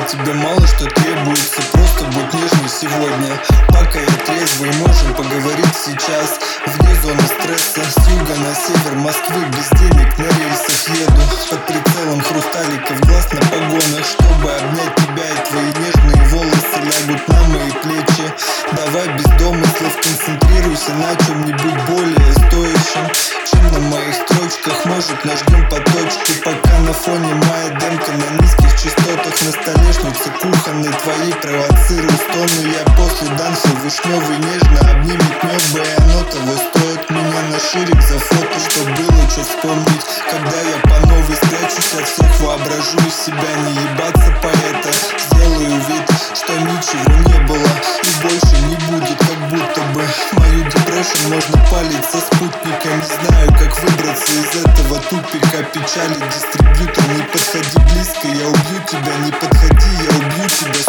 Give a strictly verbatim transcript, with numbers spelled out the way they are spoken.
от тебя мало что требуется, просто будь нежный сегодня. Пока я трезвый, можем поговорить сейчас. Вне зоны стресса, с юга на север Москвы, без денег на рельсах еду. Под прицелом хрусталиков глаз на погонах, чтобы обнять тебя, и твои нежные волосы лягут на мои плечи. Давай без домыслов концентрируйся на чем-нибудь более стоящем, чем на моих строчках. Может, нажмем по точке, пока на фоне моя демка на низких частотах. На столешнице кухонной твоей провоцирую стоны. Я после данса вишневый нежно обнимет небо, и оно того стоит. Меня на ширик за фото, чтоб было что вспомнить. Когда я по новой спрячусь от всех, воображу из себя не ебаться поэта. Сделаю вид, что ничего не было и больше не будет, как будто бы мою депрессию можно палить со спутника. Не знаю, как выбраться из этого тупика. Печали дистрибьютор, не подходи близко, я убью тебя. Не подходи, я убью тебя